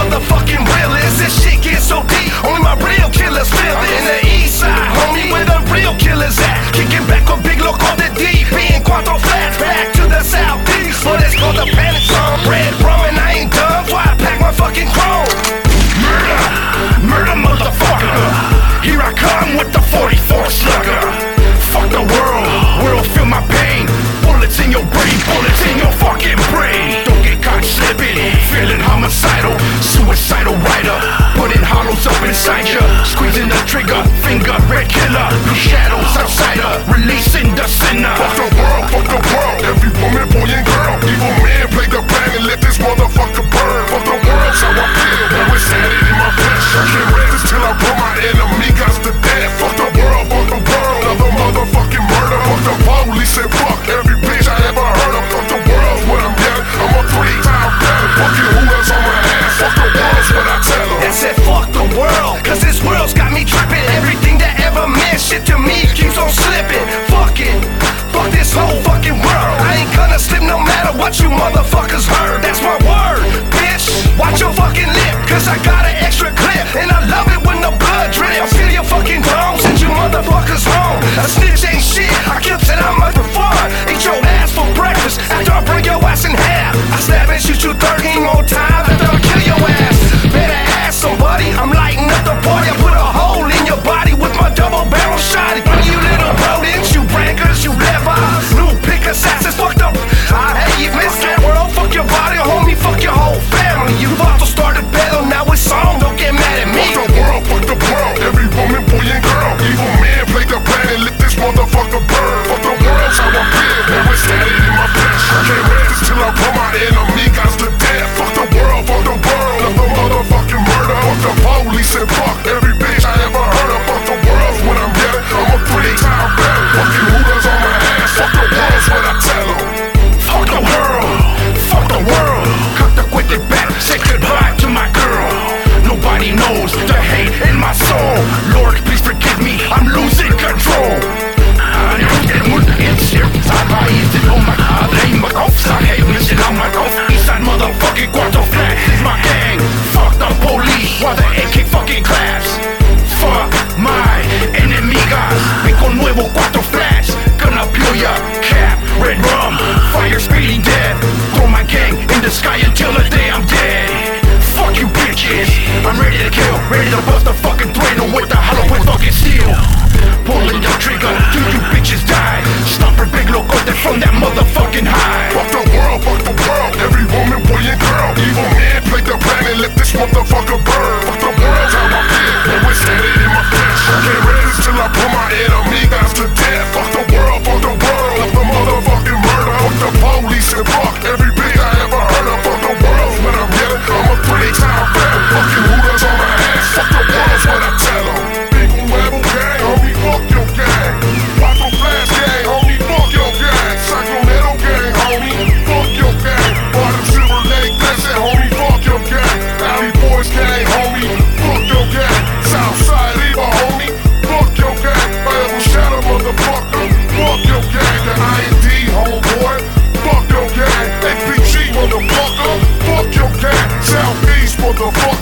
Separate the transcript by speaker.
Speaker 1: motherfucking realist. This shit gets so deep, only my real killers feel it. In the east side, homie, where the real killers at. Kicking back with Big Loco the D, being Quattro Flats. Back to the southeast, but it's called the Panic Zone. Red rum and I ain't done, so I pack my fucking chrome. Murder, murder motherfucker. Here I come with the 44 slugger. Fuck the world feel my pain. Bullets in your brain, bullets in your fucking brain. Don't get caught slipping, feeling homicidal. Suicidal rider, putting hollows up inside ya. Squeezing the trigger, finger, red killer. Blue shadows, outsider, releasing the sinner.
Speaker 2: Fuck the world, every woman, boy and girl. Evil man, play the band and let this motherfucker burn. Fuck the world's how I feel, now it's added in my flesh. I can't rest till I put my enemy guys to death. Fuck the world, another motherfucking murder. Fuck the police and fuck every bitch I ever heard of. Fuck the world's what I'm yelling, I'm a 3-time better. Fucking hooters on my ass, fuck the world's what I tell them.
Speaker 1: I said fuck the world, cause this world's got me tripping. Everything that ever meant shit to me keeps on slipping. Fuck it, fuck this whole fucking world. I ain't gonna slip no matter what you motherfuckers heard. That's my word, bitch, watch your fucking lip. Cause I got an extra clip, and I love it when the blood drips. Feel your fucking dome, send you motherfuckers home. A snitch ain't shit, I killed it, I'm up for fun. Eat your ass for breakfast, after I break your ass in half. I stab and shoot you 13 more times after I kill your ass. Better ask somebody, I'm lighting up the party. I put a hole in your body with my double barrel shot. You little rodents, you braggers, you levers, new pick assassins, fucked up. I hate you, miss that world, fuck your body, homie, fuck your whole family. You also started battle, now it's on, don't get mad at me.
Speaker 2: Fuck the world, every woman, boy and girl. Evil man, play the band and let this motherfucker burn. Fuck the world's how I feel, now it's added in my flesh. I can't rest till I put my enemy guys to death. Fuck the world, another motherfucking murder. Fuck the police and fuck every bitch I ever heard of. Fuck the world's what I'm yelling, I'm a 3-time better. Fucking hooters on my ass, fuck the world's what I tell them.
Speaker 1: Fuck the world, cut the wicked back, say goodbye to my girl. Nobody knows the hate in my soul. Lord, please forgive me, I'm losing control. Eastside motherfucking Quattro Flats is my gang. Fuck the police while the AK fucking claps. Fuck my enemigas. Pico nuevo Quattro Flats, gonna peel ya. Cap, red rum, fire speeding death. Throw my gang in the sky until the day I'm dead. Fuck you bitches, I'm ready to kill, ready to bust the fucking thread with the hollow with fucking steel. Pulling the trigger till you bitches die. Stomper Big Locote from that motherfucking high.
Speaker 2: Fuck the world, every woman, boy and girl. Evil man, play the plan and let this motherfucker burn. Fuck the world's how I feel, now it's added in my flesh. I can't rest till I put my enemy guys to death. Fuck the world, another motherfucking murder. Fuck the police and fuck every bitch I ever heard of. Fuck the world's when I'm yelling, I'm a 3-time better. Fucking hooters on my ass, fuck the world's what I tell them. Pico nuevo gang, homie, fuck your gang. Quattro Flats gang, homie, fuck your gang. Sacramento gang, homie, fuck your gang. Bottom Silver Lake, Desert, homie, fuck your gang. Alley Boys gang, homie, fuck your gang. Southside Eva, homie, fuck your gang. Elbow Shadow, motherfucker, fuck your gang. The IND, homeboy, fuck your gang. APG, motherfucker, fuck your gang. Southeast, motherfucker.